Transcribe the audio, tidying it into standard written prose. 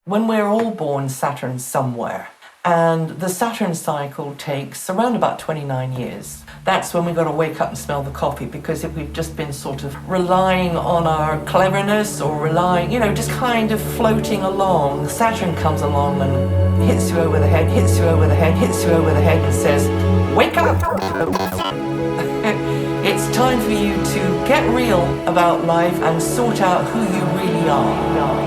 When we're all born, Saturn's somewhere. And the Saturn cycle takes around about 29 years. That's when we've got to wake up and smell the coffee, because if we've just been sort of relying on our cleverness or relying, just kind of floating along, Saturn comes along and hits you over the head, hits you over the head, hits you over the head and says, wake up! It's time for you to get real about life and sort out who you really are.